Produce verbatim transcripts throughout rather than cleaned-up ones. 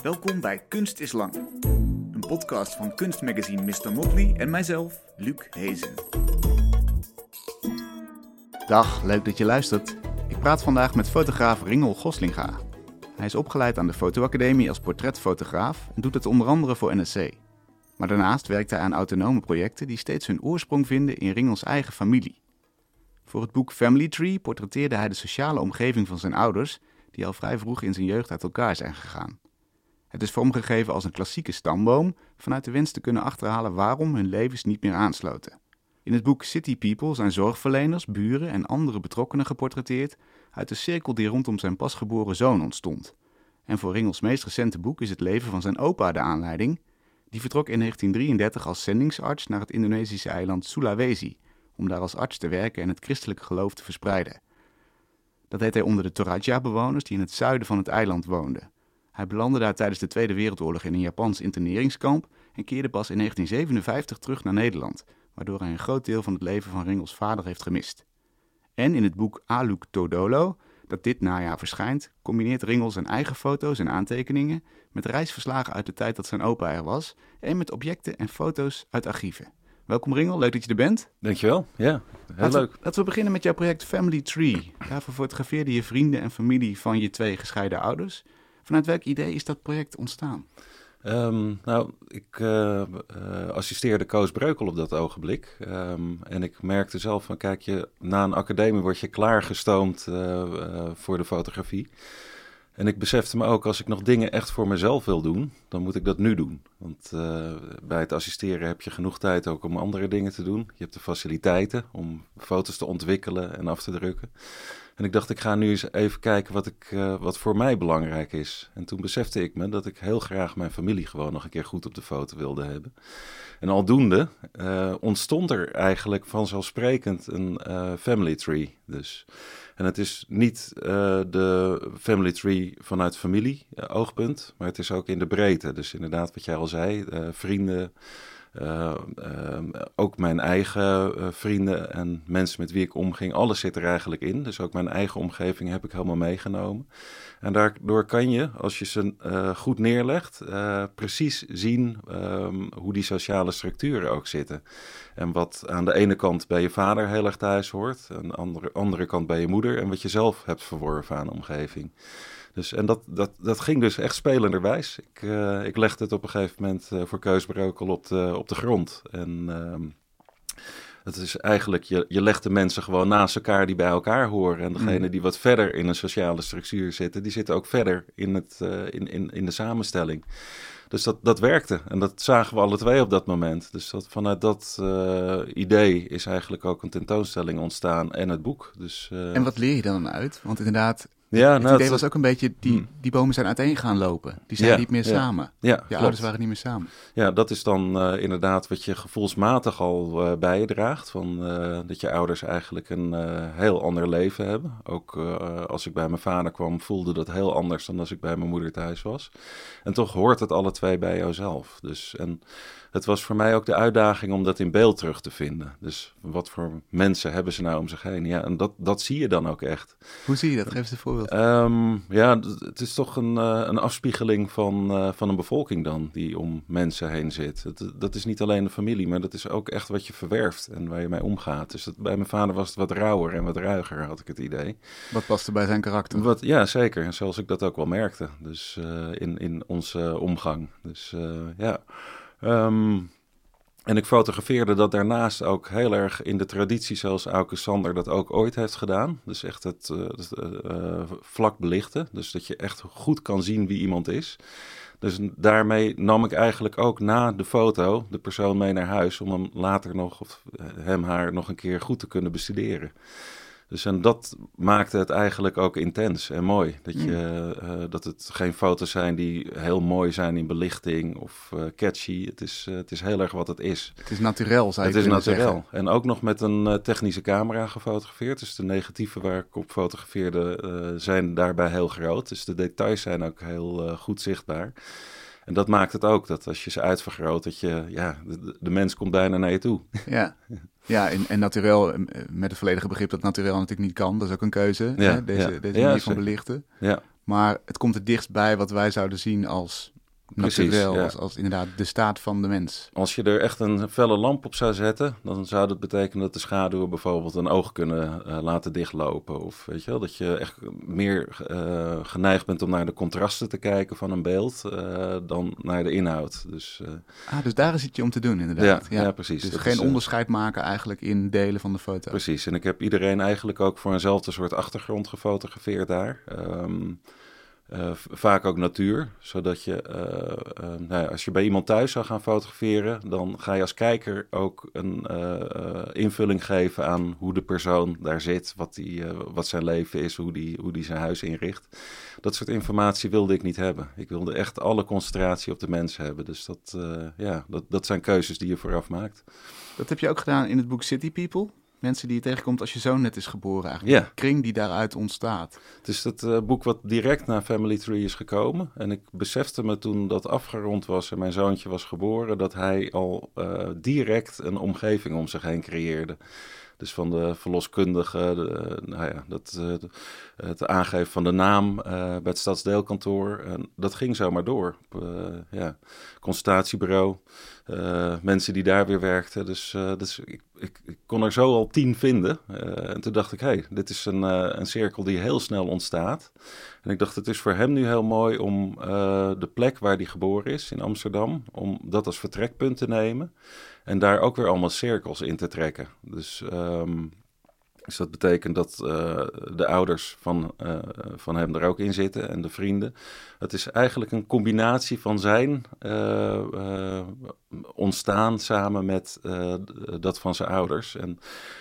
Welkom bij Kunst is Lang. Een podcast van kunstmagazine mister Motley en mijzelf, Luc Hezen. Dag, leuk dat je luistert. Ik praat vandaag met fotograaf Ringel Goslinga. Hij is opgeleid aan de Fotoacademie als portretfotograaf en doet het onder andere voor N R C. Maar daarnaast werkt hij aan autonome projecten die steeds hun oorsprong vinden in Ringels eigen familie. Voor het boek Family Tree portretteerde hij de sociale omgeving van zijn ouders, die al vrij vroeg in zijn jeugd uit elkaar zijn gegaan. Het is vormgegeven als een klassieke stamboom, vanuit de wens te kunnen achterhalen waarom hun levens niet meer aansloten. In het boek City People zijn zorgverleners, buren en andere betrokkenen geportretteerd uit de cirkel die rondom zijn pasgeboren zoon ontstond. En voor Ringels meest recente boek is het leven van zijn opa de aanleiding. Die vertrok in negentien drieëndertig als zendingsarts naar het Indonesische eiland Sulawesi, om daar als arts te werken en het christelijke geloof te verspreiden. Dat deed hij onder de Toraja-bewoners die in het zuiden van het eiland woonden. Hij belandde daar tijdens de Tweede Wereldoorlog in een Japans interneringskamp en keerde pas in negentien zevenenvijftig terug naar Nederland, waardoor hij een groot deel van het leven van Ringels vader heeft gemist. En in het boek Aluk Todolo, dat dit najaar verschijnt, combineert Ringel zijn eigen foto's en aantekeningen met reisverslagen uit de tijd dat zijn opa er was en met objecten en foto's uit archieven. Welkom Ringel, leuk dat je er bent. Dankjewel, ja, heel laten leuk. We, laten we beginnen met jouw project Family Tree. Daarvoor fotografeerde je vrienden en familie van je twee gescheiden ouders. Vanuit welk idee is dat project ontstaan? Um, nou, ik uh, uh, assisteerde Koos Breukel op dat ogenblik. Um, en ik merkte zelf van, kijk, je, na een academie word je klaargestoomd uh, uh, voor de fotografie. En ik besefte me ook, als ik nog dingen echt voor mezelf wil doen, dan moet ik dat nu doen. Want uh, bij het assisteren heb je genoeg tijd ook om andere dingen te doen. Je hebt de faciliteiten om foto's te ontwikkelen en af te drukken. En ik dacht, ik ga nu eens even kijken wat, ik, uh, wat voor mij belangrijk is. En toen besefte ik me dat ik heel graag mijn familie gewoon nog een keer goed op de foto wilde hebben. En aldoende uh, ontstond er eigenlijk vanzelfsprekend een uh, family tree. Dus. En het is niet uh, de family tree vanuit familie uh, oogpunt, maar het is ook in de breedte. Dus inderdaad wat jij al zei, uh, vrienden, uh, uh, ook mijn eigen uh, vrienden en mensen met wie ik omging, alles zit er eigenlijk in. Dus ook mijn eigen omgeving heb ik helemaal meegenomen. En daardoor kan je, als je ze uh, goed neerlegt, uh, precies zien um, hoe die sociale structuren ook zitten. En wat aan de ene kant bij je vader heel erg thuis hoort, aan de andere, andere kant bij je moeder en wat je zelf hebt verworven aan de omgeving. Dus, en dat, dat, dat ging dus echt spelenderwijs. Ik, uh, ik legde het op een gegeven moment uh, voor Koos Breukel op de, op de grond. En uh, het is eigenlijk, je, je legt de mensen gewoon naast elkaar die bij elkaar horen. En degene mm. die wat verder in een sociale structuur zitten, die zitten ook verder in, het, uh, in, in, in de samenstelling. Dus dat, dat werkte en dat zagen we alle twee op dat moment. Dus dat, vanuit dat uh, idee is eigenlijk ook een tentoonstelling ontstaan en het boek. Dus, uh, en wat leer je dan uit? Want inderdaad, ja, het nou, idee het, was ook een beetje, die, hmm. die bomen zijn uiteen gaan lopen. Die zijn ja, niet meer ja, samen. Ja, je ouders waren niet meer samen. Ja, dat is dan uh, inderdaad wat je gevoelsmatig al uh, bij je draagt. Van, uh, dat je ouders eigenlijk een uh, heel ander leven hebben. Ook uh, als ik bij mijn vader kwam, voelde dat heel anders dan als ik bij mijn moeder thuis was. En toch hoort het alle twee bij jouzelf. Dus, en het was voor mij ook de uitdaging om dat in beeld terug te vinden. Dus wat voor mensen hebben ze nou om zich heen? Ja, en dat, dat zie je dan ook echt. Hoe zie je dat? Geef eens een voorbeeld. Um, ja, het is toch een, uh, een afspiegeling van, uh, van een bevolking dan, die om mensen heen zit. Het, dat is niet alleen de familie, maar dat is ook echt wat je verwerft en waar je mee omgaat. Dus dat, bij mijn vader was het wat rauwer en wat ruiger, had ik het idee. Wat paste bij zijn karakter? Wat, ja, zeker. En zoals ik dat ook wel merkte. Dus uh, in, in onze omgang. Dus uh, ja... Um, en ik fotografeerde dat daarnaast ook heel erg in de traditie zoals Auke Sander dat ook ooit heeft gedaan. Dus echt het, uh, het uh, vlak belichten. Dus dat je echt goed kan zien wie iemand is. Dus daarmee nam ik eigenlijk ook na de foto de persoon mee naar huis om hem later nog, of hem haar nog een keer goed te kunnen bestuderen. Dus en dat maakte het eigenlijk ook intens en mooi. Dat, je, uh, dat het geen foto's zijn die heel mooi zijn in belichting of uh, catchy. Het is, uh, het is heel erg wat het is. Het is naturel, zou je Het is kunnen naturel. zeggen. En ook nog met een uh, technische camera gefotografeerd. Dus de negatieven waar ik op fotografeerde uh, zijn daarbij heel groot. Dus de details zijn ook heel uh, goed zichtbaar. En dat maakt het ook, dat als je ze uitvergroot, dat je, ja, de, de mens komt bijna naar je toe. Ja, ja en, en naturel, met het volledige begrip dat naturel natuurlijk niet kan. Dat is ook een keuze, ja, hè? Deze, ja. deze ja, manier van belichten. Ja. Maar het komt het dichtst bij wat wij zouden zien als naturel, ja. als, als inderdaad de staat van de mens. Als je er echt een felle lamp op zou zetten, dan zou dat betekenen dat de schaduwen bijvoorbeeld een oog kunnen uh, laten dichtlopen. Of weet je wel, dat je echt meer uh, geneigd bent om naar de contrasten te kijken van een beeld uh, dan naar de inhoud. Dus, uh, ah, dus daar is het je om te doen inderdaad. Ja, ja. ja precies. Dus dat geen is, uh, onderscheid maken eigenlijk in delen van de foto. Precies, en ik heb iedereen eigenlijk ook voor eenzelfde soort achtergrond gefotografeerd daar. Um, Uh, vaak ook natuur, zodat je, uh, uh, nou ja, als je bij iemand thuis zou gaan fotograferen, dan ga je als kijker ook een uh, uh, invulling geven aan hoe de persoon daar zit, wat, die, uh, wat zijn leven is, hoe die, hoe die zijn huis inricht. Dat soort informatie wilde ik niet hebben. Ik wilde echt alle concentratie op de mens hebben. Dus dat, uh, ja, dat, dat zijn keuzes die je vooraf maakt. Dat heb je ook gedaan in het boek City People? Mensen die je tegenkomt als je zoon net is geboren eigenlijk. Ja. De kring die daaruit ontstaat. Het is het uh, boek wat direct na Family Tree is gekomen. En ik besefte me toen dat afgerond was en mijn zoontje was geboren, dat hij al uh, direct een omgeving om zich heen creëerde. Dus van de verloskundige, de, nou ja, dat, uh, de, het aangeven van de naam uh, bij het stadsdeelkantoor. En dat ging zomaar door. Uh, ja, consultatiebureau, uh, mensen die daar weer werkten. Dus, uh, dus ik, ik, ik kon er zo al tien vinden. Uh, en toen dacht ik, hé, hey, dit is een, uh, een cirkel die heel snel ontstaat. En ik dacht, het is voor hem nu heel mooi om uh, de plek waar hij geboren is, in Amsterdam, om dat als vertrekpunt te nemen. En daar ook weer allemaal cirkels in te trekken. Dus, um, dus dat betekent dat uh, de ouders van, uh, van hem er ook in zitten en de vrienden. Het is eigenlijk een combinatie van zijn uh, uh, ontstaan samen met uh, dat van zijn ouders. En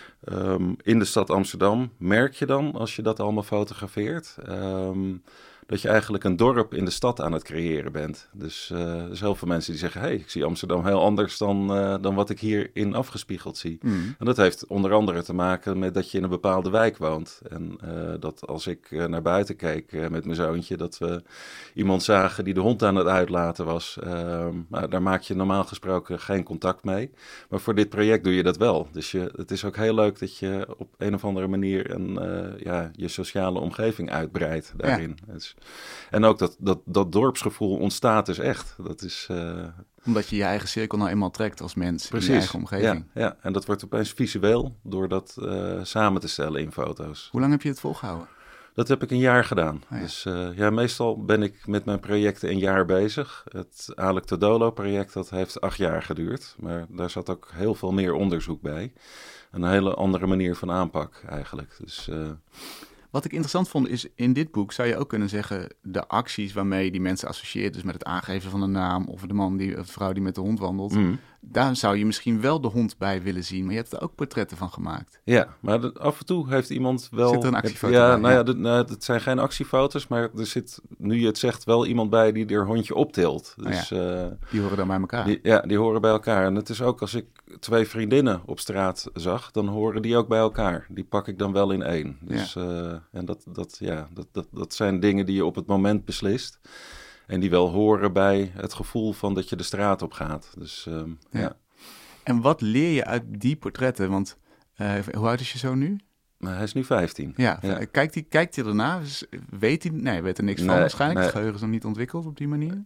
um, in de stad Amsterdam merk je dan, als je dat allemaal fotografeert, Um, dat je eigenlijk een dorp in de stad aan het creëren bent. Dus uh, er zijn heel veel mensen die zeggen, hey, ik zie Amsterdam heel anders dan, uh, dan wat ik hierin afgespiegeld zie. Mm. En dat heeft onder andere te maken met dat je in een bepaalde wijk woont. En uh, dat als ik uh, naar buiten keek uh, met mijn zoontje, dat we iemand zagen die de hond aan het uitlaten was. Uh, nou, daar maak je normaal gesproken geen contact mee. Maar voor dit project doe je dat wel. Dus je, het is ook heel leuk dat je op een of andere manier een, uh, ja, je sociale omgeving uitbreidt daarin. Ja. Dus, en ook dat, dat, dat dorpsgevoel ontstaat dus echt. Dat is, uh... Omdat je je eigen cirkel nou eenmaal trekt als mens. Precies, in je eigen omgeving. Ja, ja, en dat wordt opeens visueel door dat uh, samen te stellen in foto's. Hoe lang heb je het volgehouden? Dat heb ik een jaar gedaan. Oh ja. Dus uh, ja, meestal ben ik met mijn projecten een jaar bezig. Het Alec Todolo project, dat heeft acht jaar geduurd. Maar daar zat ook heel veel meer onderzoek bij. Een hele andere manier van aanpak eigenlijk. Dus... Uh... Wat ik interessant vond is, in dit boek zou je ook kunnen zeggen, de acties waarmee die mensen associeert, dus met het aangeven van een naam of de man die, of de vrouw die met de hond wandelt, mm. daar zou je misschien wel de hond bij willen zien, maar je hebt er ook portretten van gemaakt. Ja, maar de, af en toe heeft iemand wel... Zit er een actiefoto ja, bij? Nou ja, het nou, zijn geen actiefoto's, maar er zit, nu je het zegt, wel iemand bij die er hondje optilt. Dus, oh ja. uh, die horen dan bij elkaar. Die, ja, die horen bij elkaar. En het is ook als ik twee vriendinnen op straat zag, dan horen die ook bij elkaar. Die pak ik dan wel in één. Dus, ja. uh, en dat, dat, ja, dat, dat, dat zijn dingen die je op het moment beslist. En die wel horen bij het gevoel van dat je de straat op gaat. Dus, um, ja. ja. En wat leer je uit die portretten? Want uh, hoe oud is je zo nu? Hij is nu vijftien. Ja, ja. Kijkt hij kijkt hij erna? Weet hij? Nee, weet er niks van nee, waarschijnlijk. Nee. Het geheugen is nog niet ontwikkeld op die manier.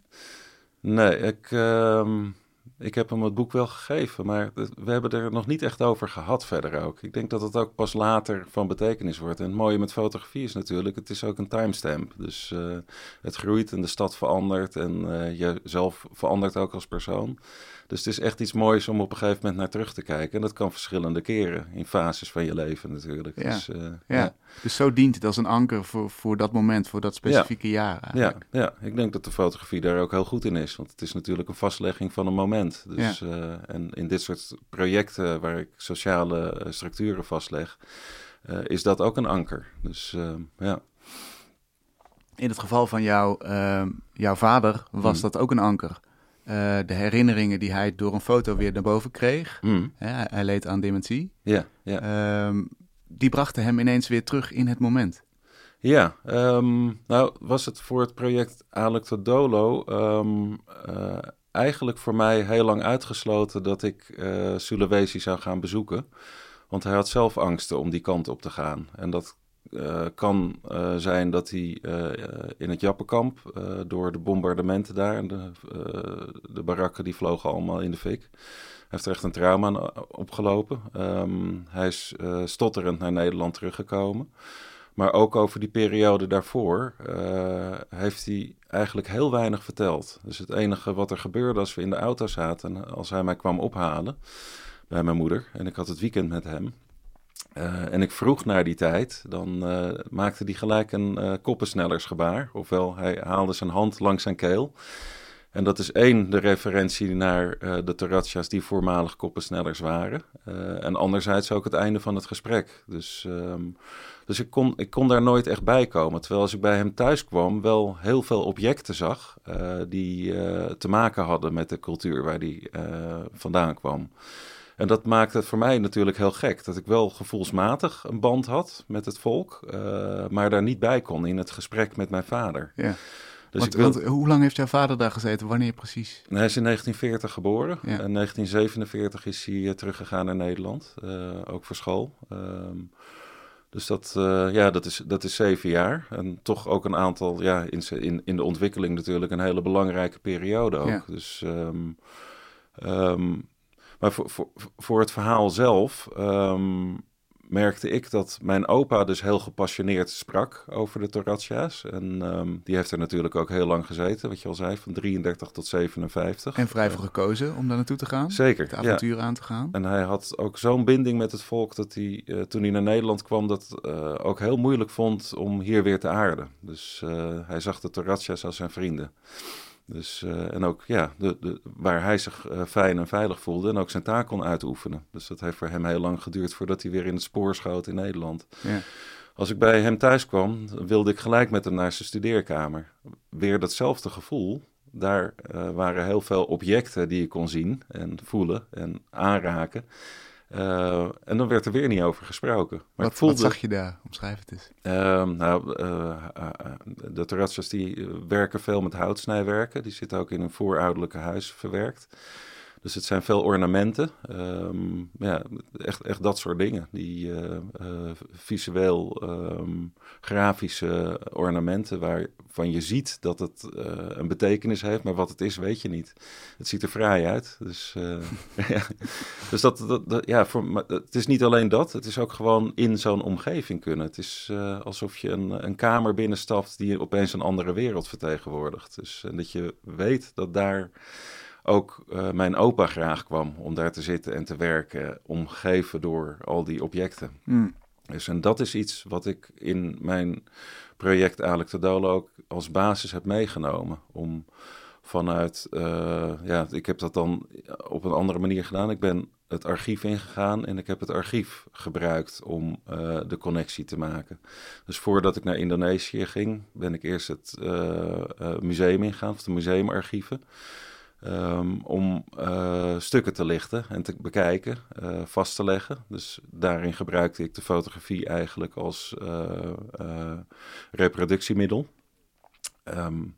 Nee, ik, uh, ik heb hem het boek wel gegeven, maar we hebben er nog niet echt over gehad verder ook. Ik denk dat het ook pas later van betekenis wordt. En het mooie met fotografie is natuurlijk, het is ook een timestamp. Dus uh, het groeit en de stad verandert en uh, jezelf verandert ook als persoon. Dus het is echt iets moois om op een gegeven moment naar terug te kijken. En dat kan verschillende keren in fases van je leven natuurlijk. Ja, dus, uh, ja. ja. dus zo dient het als een anker voor, voor dat moment, voor dat specifieke ja. jaar eigenlijk. Ja, ja, ik denk dat de fotografie daar ook heel goed in is. Want het is natuurlijk een vastlegging van een moment. Dus, ja. uh, en in dit soort projecten waar ik sociale uh, structuren vastleg, uh, is dat ook een anker. Dus uh, ja. In het geval van jou, uh, jouw vader was hmm. dat ook een anker. Uh, de herinneringen die hij door een foto weer naar boven kreeg. Mm. Hè, hij leed aan dementie. Ja, ja. Um, die brachten hem ineens weer terug in het moment. Ja, um, nou was het voor het project Alec Todolo um, uh, eigenlijk voor mij heel lang uitgesloten dat ik uh, Sulawesi zou gaan bezoeken. Want hij had zelf angsten om die kant op te gaan. En dat uh, kan uh, zijn dat hij uh, in het Jappenkamp, uh, door de bombardementen daar, en de, uh, de barakken die vlogen allemaal in de fik. Hij heeft er echt een trauma aan opgelopen. Um, hij is uh, stotterend naar Nederland teruggekomen. Maar ook over die periode daarvoor uh, heeft hij eigenlijk heel weinig verteld. Dus het enige wat er gebeurde als we in de auto zaten en als hij mij kwam ophalen bij mijn moeder en ik had het weekend met hem uh, en ik vroeg naar die tijd, dan uh, maakte hij gelijk een uh, koppensnellersgebaar. Ofwel, hij haalde zijn hand langs zijn keel. En dat is één, de referentie naar uh, de Torazzas die voormalig koppensnellers waren. Uh, en anderzijds ook het einde van het gesprek. Dus, um, dus ik, kon, ik kon daar nooit echt bij komen. Terwijl als ik bij hem thuis kwam wel heel veel objecten zag uh, die uh, te maken hadden met de cultuur waar hij uh, vandaan kwam. En dat maakte het voor mij natuurlijk heel gek. Dat ik wel gevoelsmatig een band had met het volk, uh, maar daar niet bij kon in het gesprek met mijn vader. Ja. Dus want, wil... want hoe lang heeft jouw vader daar gezeten? Wanneer precies? Hij is in negentien veertig geboren. Ja. En negentien zevenenveertig is hij uh, teruggegaan naar Nederland. Uh, ook voor school. Um, dus dat, uh, ja, dat, is, dat is zeven jaar. En toch ook een aantal, ja, in, in, in de ontwikkeling natuurlijk een hele belangrijke periode ook. Ja. Dus, um, um, maar voor, voor, voor het verhaal zelf Um, merkte ik dat mijn opa dus heel gepassioneerd sprak over de Torazzas. En um, die heeft er natuurlijk ook heel lang gezeten, wat je al zei, van drieëndertig tot zevenenvijftig. En vrij voor gekozen om daar naartoe te gaan? Zeker, het avontuur ja. aan te gaan? En hij had ook zo'n binding met het volk dat hij, uh, toen hij naar Nederland kwam, dat uh, ook heel moeilijk vond om hier weer te aarden. Dus uh, hij zag de Torazzas als zijn vrienden. Dus, uh, en ook ja, de, de, waar hij zich uh, fijn en veilig voelde en ook zijn taak kon uitoefenen. Dus dat heeft voor hem heel lang geduurd voordat hij weer in het spoor schoot in Nederland. Ja. Als ik bij hem thuis kwam, wilde ik gelijk met hem naar zijn studeerkamer. Weer datzelfde gevoel. Daar uh, waren heel veel objecten die je kon zien en voelen en aanraken. Uh, en dan werd er weer niet over gesproken. Maar wat, voelde, wat zag je daar? Omschrijf het eens. Uh, nou, uh, uh, de Torazzas die werken veel met houtsnijwerken. Die zitten ook in een voorouderlijke huis verwerkt. Dus het zijn veel ornamenten. Um, ja, echt, echt dat soort dingen. Die uh, uh, visueel um, grafische ornamenten waarvan je ziet dat het uh, een betekenis heeft, maar wat het is weet je niet. Het ziet er fraai uit. Dus, uh, ja. dus dat, dat, dat, ja, voor, maar het is niet alleen dat. Het is ook gewoon in zo'n omgeving kunnen. Het is uh, alsof je een, een kamer binnenstapt die opeens een andere wereld vertegenwoordigt. Dus en dat je weet dat daar ook uh, mijn opa graag kwam om daar te zitten en te werken, omgeven door al die objecten. Mm. Dus en dat is iets wat ik in mijn project Alec de Dolo ook als basis heb meegenomen. Om vanuit, uh, ja, ik heb dat dan op een andere manier gedaan. Ik ben het archief ingegaan en ik heb het archief gebruikt om uh, de connectie te maken. Dus voordat ik naar Indonesië ging, ben ik eerst het uh, uh, museum ingegaan, of de museumarchieven. Um, om uh, stukken te lichten en te bekijken, uh, vast te leggen. Dus daarin gebruikte ik de fotografie eigenlijk als uh, uh, reproductiemiddel. Um,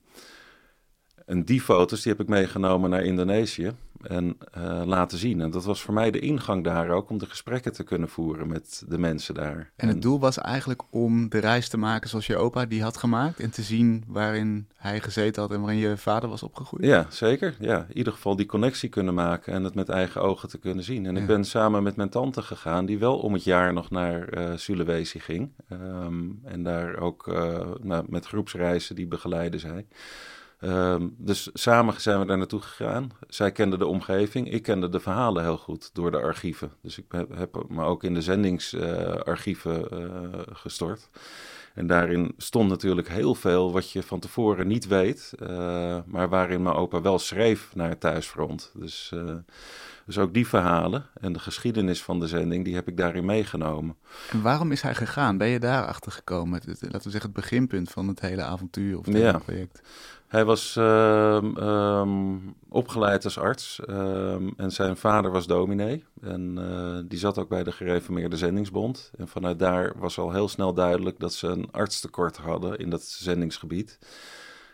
en die foto's die heb ik meegenomen naar Indonesië en uh, laten zien. En dat was voor mij de ingang daar ook, om de gesprekken te kunnen voeren met de mensen daar. En het doel was eigenlijk om de reis te maken zoals je opa die had gemaakt en te zien waarin hij gezeten had en waarin je vader was opgegroeid? Ja, zeker. Ja, in ieder geval die connectie kunnen maken en het met eigen ogen te kunnen zien. En ja. Ik ben samen met mijn tante gegaan, die wel om het jaar nog naar uh, Sulawesi ging. Um, en daar ook uh, nou, met groepsreizen die begeleiden zij. Um, dus samen zijn we daar naartoe gegaan. Zij kende de omgeving, ik kende de verhalen heel goed door de archieven. Dus ik heb, heb me ook in de zendingsarchieven uh, uh, gestort. En daarin stond natuurlijk heel veel wat je van tevoren niet weet, uh, maar waarin mijn opa wel schreef naar het thuisfront. Dus, uh, dus ook die verhalen en de geschiedenis van de zending, die heb ik daarin meegenomen. En waarom is hij gegaan? Ben je daar achter gekomen? Het, het, laten we zeggen het beginpunt van het hele avontuur of het hele ja. project. Hij was uh, um, opgeleid als arts um, en zijn vader was dominee. En uh, die zat ook bij de Gereformeerde Zendingsbond. En vanuit daar was al heel snel duidelijk dat ze een artstekort hadden in dat zendingsgebied.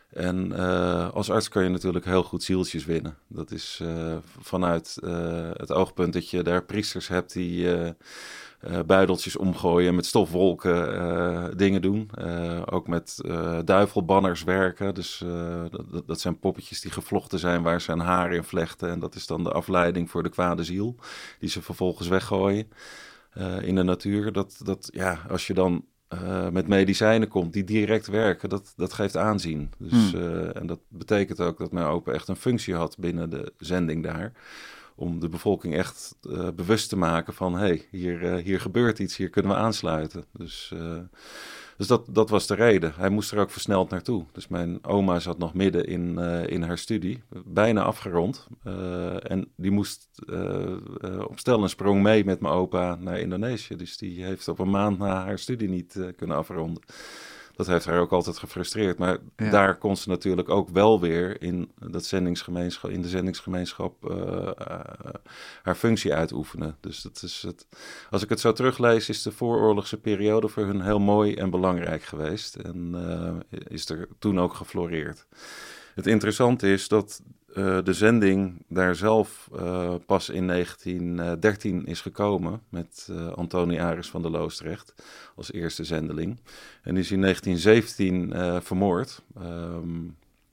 En uh, als arts kan je natuurlijk heel goed zieltjes winnen. Dat is uh, vanuit uh, het oogpunt dat je daar priesters hebt die uh, uh, buideltjes omgooien, met stofwolken uh, dingen doen. Uh, ook met uh, duivelbanners werken. Dus uh, dat, dat zijn poppetjes die gevlochten zijn waar ze een haar in vlechten. En dat is dan de afleiding voor de kwade ziel, die ze vervolgens weggooien uh, in de natuur. Dat, dat, ja, als je dan Uh, met medicijnen komt die direct werken, dat, dat geeft aanzien. Dus, hmm. uh, en dat betekent ook dat mijn opa echt een functie had binnen de zending daar. Om de bevolking echt uh, bewust te maken van, hé, hey, hier, uh, hier gebeurt iets, hier kunnen we aansluiten. Dus, uh, dus dat, dat was de reden. Hij moest er ook versneld naartoe. Dus mijn oma zat nog midden in, uh, in haar studie, bijna afgerond. Uh, en die moest uh, uh, op stel en sprong mee met mijn opa naar Indonesië. Dus die heeft op een maand na haar studie niet uh, kunnen afronden. Dat heeft haar ook altijd gefrustreerd. Maar ja. daar kon ze natuurlijk ook wel weer in, dat zendingsgemeenschap, in de zendingsgemeenschap uh, uh, haar functie uitoefenen. Dus dat is het, als ik het zo teruglees, is de vooroorlogse periode voor hun heel mooi en belangrijk geweest. En uh, is er toen ook gefloreerd. Het interessante is dat uh, de zending daar zelf uh, pas in negentien dertien is gekomen met uh, Antonie Aris van der Loosdrecht als eerste zendeling. En die is in negentien zeventien uh, vermoord. Um,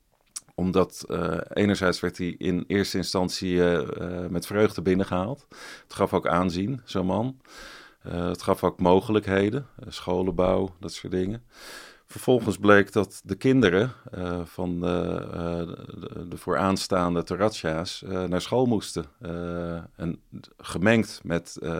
omdat uh, enerzijds werd hij in eerste instantie uh, uh, met vreugde binnengehaald. Het gaf ook aanzien, zo'n man. Uh, het gaf ook mogelijkheden, uh, scholenbouw, dat soort dingen. Vervolgens bleek dat de kinderen uh, van de, uh, de, de vooraanstaande Toratsja's uh, naar school moesten. Uh, en gemengd met uh,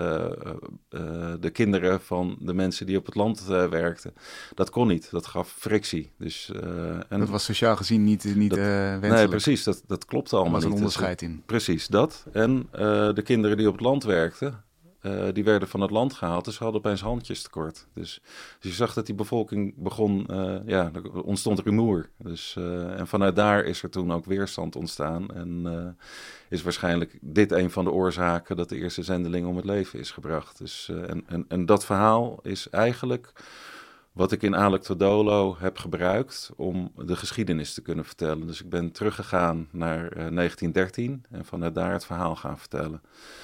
uh, de kinderen van de mensen die op het land uh, werkten. Dat kon niet, dat gaf frictie. Dus, uh, en dat was sociaal gezien niet, niet dat, uh, wenselijk. Nee, precies, dat, dat klopte allemaal niet. Er was een onderscheid in. Precies, dat. En uh, de kinderen die op het land werkten, Uh, die werden van het land gehaald, dus ze hadden opeens handjes tekort. Dus, dus je zag dat die bevolking begon, uh, ja, er ontstond rumoer. Dus, uh, en vanuit daar is er toen ook weerstand ontstaan. En uh, is waarschijnlijk dit een van de oorzaken dat de eerste zendeling om het leven is gebracht. Dus, uh, en, en, en dat verhaal is eigenlijk wat ik in Alec Todolo heb gebruikt om de geschiedenis te kunnen vertellen. Dus ik ben teruggegaan naar uh, negentien dertien en vanuit daar het verhaal gaan vertellen.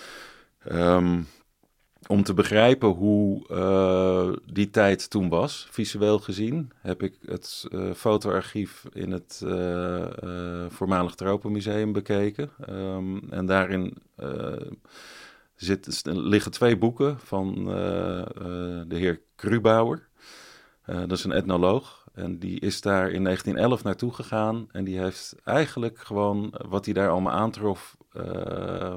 Um, Om te begrijpen hoe uh, die tijd toen was, visueel gezien, heb ik het uh, fotoarchief in het uh, uh, voormalig Tropenmuseum bekeken. Um, en daarin uh, zit, liggen twee boeken van uh, uh, de heer Krubauer. Uh, dat is een etnoloog. En die is daar in negentien elf naartoe gegaan. En die heeft eigenlijk gewoon wat hij daar allemaal aantrof Uh,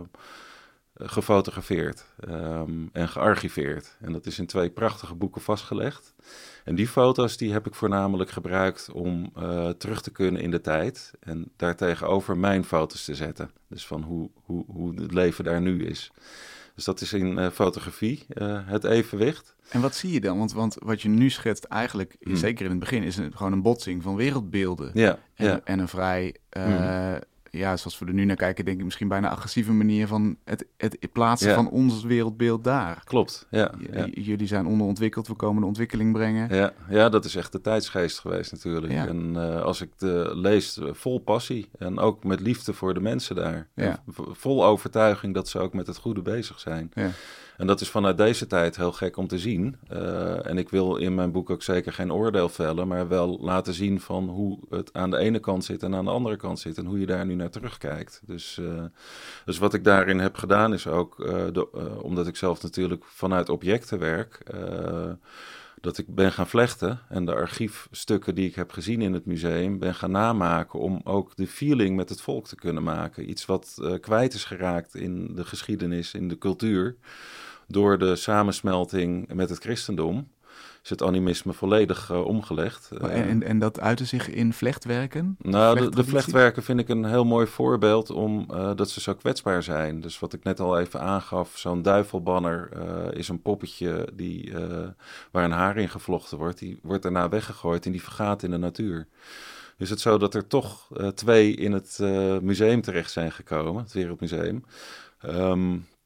gefotografeerd um, en gearchiveerd. En dat is in twee prachtige boeken vastgelegd. En die foto's die heb ik voornamelijk gebruikt om uh, terug te kunnen in de tijd en daartegenover mijn foto's te zetten. Dus van hoe, hoe, hoe het leven daar nu is. Dus dat is in uh, fotografie uh, het evenwicht. En wat zie je dan? Want, want wat je nu schetst eigenlijk, hmm. zeker in het begin, is een, gewoon een botsing van wereldbeelden. Ja, en, ja. en een vrij Uh, hmm. ja, zoals we er nu naar kijken, denk ik misschien bijna agressieve manier van het, het plaatsen ja. van ons wereldbeeld daar. Klopt, ja, ja. J- jullie zijn onderontwikkeld, we komen de ontwikkeling brengen. Ja, ja, dat is echt de tijdsgeest geweest natuurlijk. Ja. En uh, als ik de lees, vol passie en ook met liefde voor de mensen daar. Ja. Vol overtuiging dat ze ook met het goede bezig zijn. Ja. En dat is vanuit deze tijd heel gek om te zien. Uh, en ik wil in mijn boek ook zeker geen oordeel vellen, maar wel laten zien van hoe het aan de ene kant zit en aan de andere kant zit en hoe je daar nu naar terugkijkt. Dus, uh, dus wat ik daarin heb gedaan is ook, uh, de, uh, omdat ik zelf natuurlijk vanuit objecten werk, uh, dat ik ben gaan vlechten en de archiefstukken die ik heb gezien in het museum ben gaan namaken om ook de feeling met het volk te kunnen maken. Iets wat uh, kwijt is geraakt in de geschiedenis, in de cultuur, door de samensmelting met het christendom. Is het animisme volledig uh, omgelegd. En, en, en dat uitte zich in vlechtwerken? Nou, de, de vlechtwerken vind ik een heel mooi voorbeeld om uh, dat ze zo kwetsbaar zijn. Dus wat ik net al even aangaf, zo'n duivelbanner uh, is een poppetje die, uh, waar een haar in gevlochten wordt. Die wordt daarna weggegooid en die vergaat in de natuur. Dus het zo dat er toch uh, twee in het uh, museum terecht zijn gekomen, het Wereldmuseum. Um,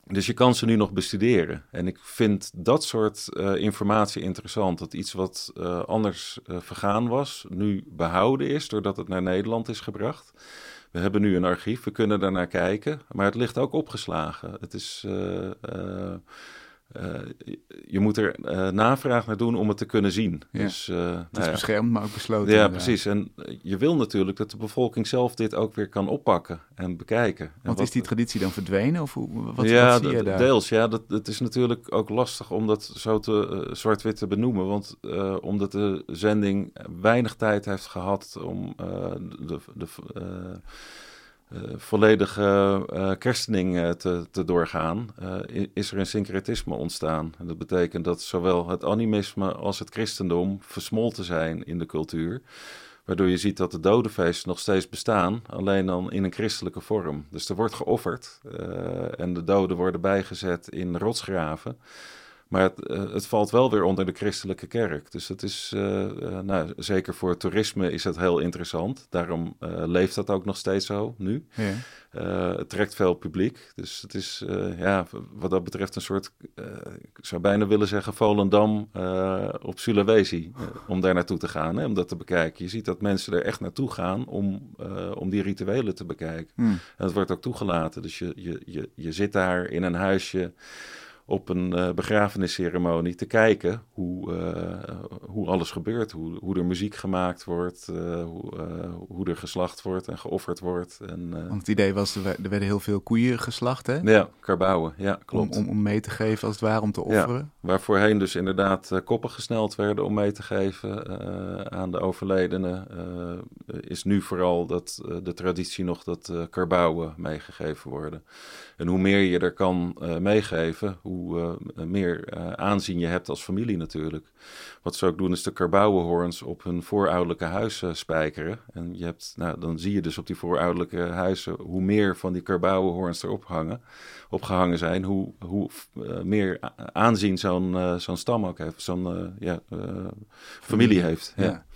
Dus je kan ze nu nog bestuderen. En ik vind dat soort uh, informatie interessant. Dat iets wat uh, anders uh, vergaan was, nu behouden is doordat het naar Nederland is gebracht. We hebben nu een archief, we kunnen daar naar kijken. Maar het ligt ook opgeslagen. Het is... Uh, uh, Uh, je moet er uh, navraag naar doen om het te kunnen zien. Ja. Dus, uh, het is nou ja. beschermd, maar ook besloten. Ja, inderdaad. precies. En je wil natuurlijk dat de bevolking zelf dit ook weer kan oppakken en bekijken. En Want wat, is die traditie dan verdwenen? Of hoe, wat, ja, wat zie je d- daar? deels. Ja, dat, het is natuurlijk ook lastig om dat zo te, uh, zwart-wit te benoemen. Want uh, omdat de zending weinig tijd heeft gehad om uh, de... de uh, Uh, volledige uh, kerstening uh, te, te doorgaan, uh, is er een syncretisme ontstaan. En dat betekent dat zowel het animisme als het christendom versmolten zijn in de cultuur. Waardoor je ziet dat de dodenfeesten nog steeds bestaan, alleen dan in een christelijke vorm. Dus er wordt geofferd uh, en de doden worden bijgezet in rotsgraven. Maar het, uh, het valt wel weer onder de christelijke kerk. Dus het is, uh, uh, nou, zeker voor toerisme is het heel interessant. Daarom uh, leeft dat ook nog steeds zo nu. Ja. Uh, het trekt veel publiek. Dus het is, uh, ja, wat dat betreft een soort, uh, ik zou bijna willen zeggen, Volendam uh, op Sulawesi. Uh, om daar naartoe te gaan, hè, om dat te bekijken. Je ziet dat mensen er echt naartoe gaan om, uh, om die rituelen te bekijken. Hmm. En dat wordt ook toegelaten. Dus je, je, je, je zit daar in een huisje op een uh, begrafenisceremonie te kijken hoe, uh, hoe alles gebeurt. Hoe, hoe er muziek gemaakt wordt, uh, hoe, uh, hoe er geslacht wordt en geofferd wordt. En, uh, Want het idee was, er werden heel veel koeien geslacht, hè? Ja, karbouwen, ja, klopt. Om, om, om mee te geven, als het ware, om te offeren. Ja, waar voorheen dus inderdaad uh, koppen gesneld werden om mee te geven uh, aan de overledenen, uh, is nu vooral dat, uh, de traditie nog dat uh, karbouwen meegegeven worden. En hoe meer je er kan uh, meegeven, hoe uh, meer uh, aanzien je hebt als familie natuurlijk. Wat ze ook doen is de karbouwenhoorns op hun voorouderlijke huis uh, spijkeren. En je hebt, nou, dan zie je dus op die voorouderlijke huizen hoe meer van die karbouwenhoorns erop hangen, opgehangen zijn, hoe, hoe uh, meer aanzien zo'n, uh, zo'n stam ook heeft, zo'n uh, ja, uh, familie heeft. Ja. Ja.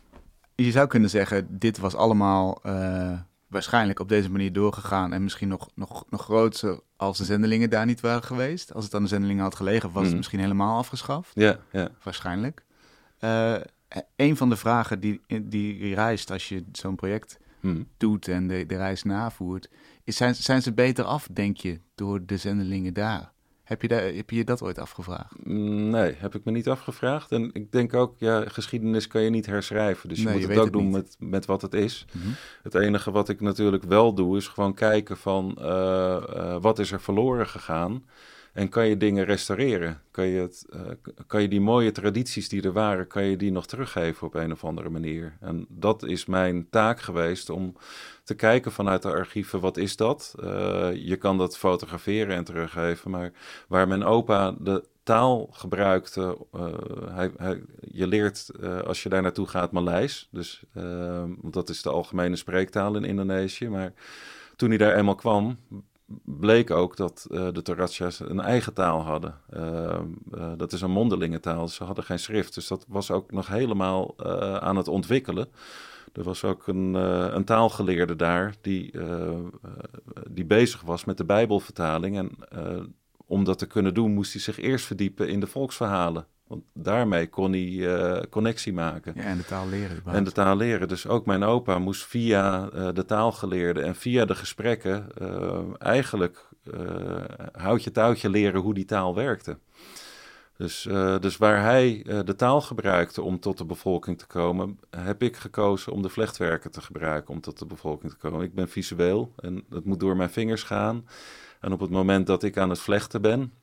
Je zou kunnen zeggen, dit was allemaal uh, waarschijnlijk op deze manier doorgegaan en misschien nog, nog, nog groter als de zendelingen daar niet waren geweest. Als het aan de zendelingen had gelegen, was mm. het misschien helemaal afgeschaft. Ja, ja. Waarschijnlijk. Uh, een van de vragen die, die rijst als je zo'n project mm. doet en de, de reis navoert, is zijn, zijn ze beter af, denk je, door de zendelingen daar? Heb je, daar, heb je je dat ooit afgevraagd? Nee, heb ik me niet afgevraagd. En ik denk ook, ja, geschiedenis kan je niet herschrijven. Dus je nee, moet je het ook het doen niet. met, met wat het is. Mm-hmm. Het enige wat ik natuurlijk wel doe, is gewoon kijken van uh, uh, wat is er verloren gegaan. En kan je dingen restaureren? Kan je, het, uh, kan je die mooie tradities die er waren, kan je die nog teruggeven op een of andere manier? En dat is mijn taak geweest om te kijken vanuit de archieven, wat is dat? Uh, je kan dat fotograferen en teruggeven, maar waar mijn opa de taal gebruikte, uh, hij, hij, je leert uh, als je daar naartoe gaat Maleis, dus, uh, want dat is de algemene spreektaal in Indonesië, maar toen hij daar eenmaal kwam, bleek ook dat uh, de Toraja's een eigen taal hadden. Uh, uh, dat is een mondelingentaal, dus ze hadden geen schrift. Dus dat was ook nog helemaal uh, aan het ontwikkelen. Er was ook een, uh, een taalgeleerde daar die, uh, uh, die bezig was met de Bijbelvertaling. En uh, om dat te kunnen doen moest hij zich eerst verdiepen in de volksverhalen. Want daarmee kon hij uh, connectie maken. Ja, en de taal leren. Überhaupt. En de taal leren. Dus ook mijn opa moest via uh, de taalgeleerde en via de gesprekken uh, eigenlijk uh, houtje touwtje leren hoe die taal werkte. Dus, uh, dus waar hij uh, de taal gebruikte om tot de bevolking te komen, heb ik gekozen om de vlechtwerken te gebruiken om tot de bevolking te komen. Ik ben visueel en dat moet door mijn vingers gaan. En op het moment dat ik aan het vlechten ben,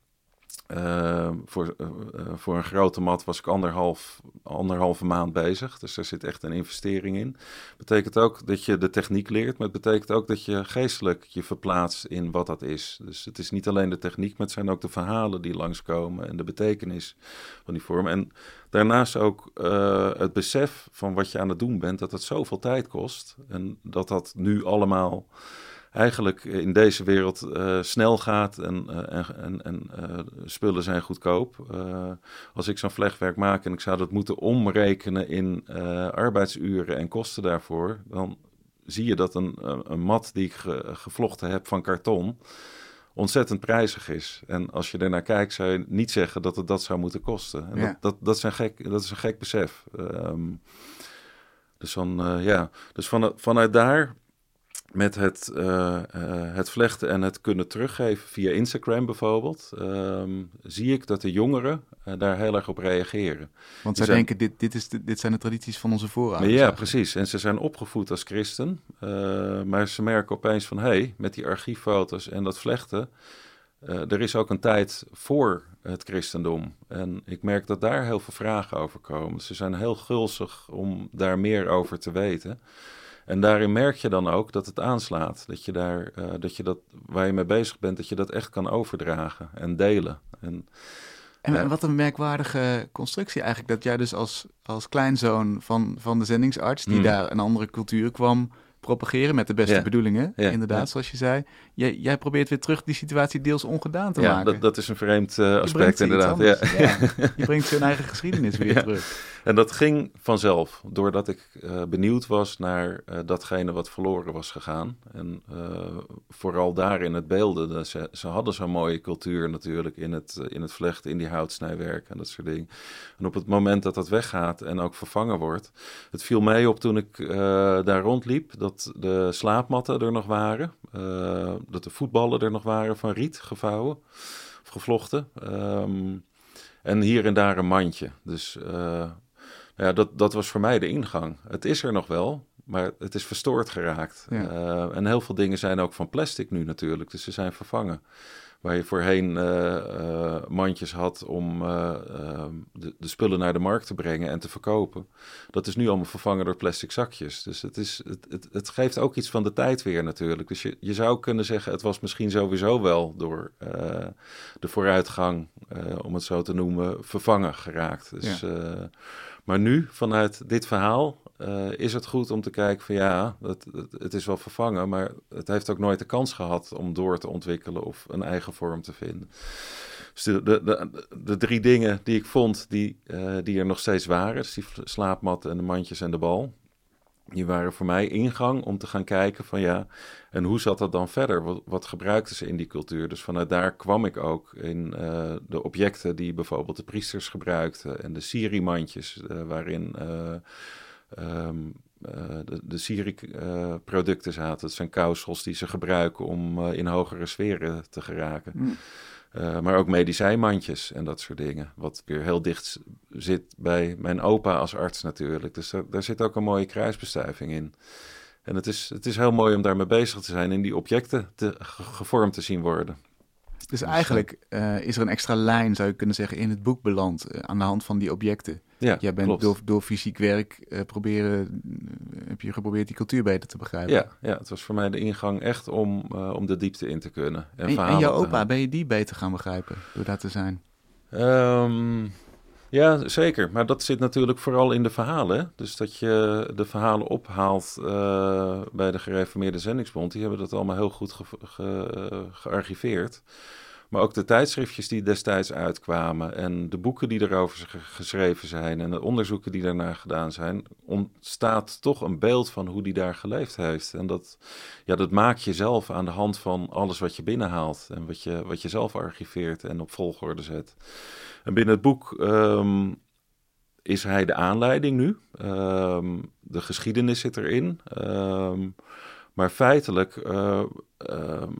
Uh, voor, uh, uh, voor een grote mat was ik anderhalf, anderhalve maand bezig. Dus er zit echt een investering in. Betekent ook dat je de techniek leert, maar het betekent ook dat je geestelijk je verplaatst in wat dat is. Dus het is niet alleen de techniek, maar het zijn ook de verhalen die langskomen en de betekenis van die vorm. En daarnaast ook uh, het besef van wat je aan het doen bent, dat het zoveel tijd kost. En dat dat nu allemaal eigenlijk in deze wereld uh, snel gaat en, uh, en, en, en uh, spullen zijn goedkoop. Uh, als ik zo'n vlechtwerk maak en ik zou dat moeten omrekenen in uh, arbeidsuren en kosten daarvoor, dan zie je dat een, een mat die ik ge, gevlochten heb van karton ontzettend prijzig is. En als je ernaar kijkt, zou je niet zeggen dat het dat zou moeten kosten. En Ja. dat, dat, dat, is een gek, dat is een gek besef. Um, dus van, uh, ja, dus van, vanuit daar, met het, uh, uh, het vlechten en het kunnen teruggeven via Instagram bijvoorbeeld, um, zie ik dat de jongeren uh, daar heel erg op reageren. Want zij zijn, denken, dit, dit, is de, dit zijn de tradities van onze voorouders. Ja, eigenlijk. precies. En ze zijn opgevoed als christen, uh, maar ze merken opeens van, hé, hey, met die archieffoto's en dat vlechten, uh, er is ook een tijd voor het christendom. En ik merk dat daar heel veel vragen over komen. Ze zijn heel gulzig om daar meer over te weten. En daarin merk je dan ook dat het aanslaat. Dat je daar, uh, dat je dat, waar je mee bezig bent, dat je dat echt kan overdragen en delen. En, en ja. wat een merkwaardige constructie eigenlijk. Dat jij dus als, als kleinzoon van, van de zendingsarts, die mm. daar een andere cultuur kwam propageren met de beste ja. bedoelingen, ja. inderdaad, ja. zoals je zei. Jij, jij probeert weer terug die situatie deels ongedaan te ja, maken. Dat, dat is een vreemd uh, aspect inderdaad. Ja. Ja. Je brengt je eigen geschiedenis weer ja. terug. En dat ging vanzelf, doordat ik uh, benieuwd was naar uh, datgene wat verloren was gegaan. En uh, vooral daarin het beelden. Dat ze, ze hadden zo'n mooie cultuur natuurlijk in het, uh, in het vlechten, in die houtsnijwerk en dat soort dingen. En op het moment dat dat weggaat en ook vervangen wordt. Het viel mee op toen ik uh, daar rondliep dat de slaapmatten er nog waren. Uh, dat de voetballen er nog waren van riet gevouwen of gevlochten. Um, en hier en daar een mandje. Dus uh, ja, dat, dat was voor mij de ingang. Het is er nog wel, maar het is verstoord geraakt. Ja. Uh, en heel veel dingen zijn ook van plastic nu natuurlijk, dus ze zijn vervangen. Waar je voorheen uh, uh, mandjes had om uh, uh, de, de spullen naar de markt te brengen en te verkopen. Dat is nu allemaal vervangen door plastic zakjes. Dus het, is, het, het, het geeft ook iets van de tijd weer natuurlijk. Dus je, je zou kunnen zeggen, het was misschien sowieso wel door uh, de vooruitgang, uh, om het zo te noemen, vervangen geraakt. Dus, ja. uh, maar nu, vanuit dit verhaal, uh, is het goed om te kijken van ja, het, het, het is wel vervangen, maar het heeft ook nooit de kans gehad om door te ontwikkelen of een eigen vorm te vinden. Dus de, de, de, de drie dingen die ik vond, die, uh, die er nog steeds waren, dus die slaapmat en de mandjes en de bal, die waren voor mij ingang om te gaan kijken van ja, en hoe zat dat dan verder? Wat, wat gebruikten ze in die cultuur? Dus vanuit daar kwam ik ook in uh, de objecten die bijvoorbeeld de priesters gebruikten en de Siri-mandjes, uh, waarin uh, um, uh, de, de Siri-producten uh, zaten. Dat zijn kausels die ze gebruiken om uh, in hogere sferen te geraken. Mm. Uh, maar ook medicijnmandjes en dat soort dingen. Wat weer heel dicht zit bij mijn opa als arts natuurlijk. Dus daar, daar zit ook een mooie kruisbestuiving in. En het is, het is heel mooi om daarmee bezig te zijn en die objecten te, gevormd te zien worden. Dus eigenlijk uh, is er een extra lijn, zou je kunnen zeggen, in het boek beland uh, aan de hand van die objecten. Ja, Jij bent door, door fysiek werk uh, proberen, uh, heb je geprobeerd die cultuur beter te begrijpen. Ja, ja, het was voor mij de ingang echt om, uh, om de diepte in te kunnen. En, en, en jouw opa, ben je die beter gaan begrijpen door daar te zijn? Um, ja, zeker. Maar dat zit natuurlijk vooral in de verhalen. Dus dat je de verhalen ophaalt uh, bij de Gereformeerde Zendingsbond. Die hebben dat allemaal heel goed ge, ge, gearchiveerd. Maar ook de tijdschriftjes die destijds uitkwamen en de boeken die erover geschreven zijn en de onderzoeken die daarna gedaan zijn, ontstaat toch een beeld van hoe die daar geleefd heeft. En dat, ja, dat maak je zelf aan de hand van alles wat je binnenhaalt en wat je, wat je zelf archiveert en op volgorde zet. En binnen het boek um, is hij de aanleiding nu. Um, de geschiedenis zit erin. Um, maar feitelijk Uh, um,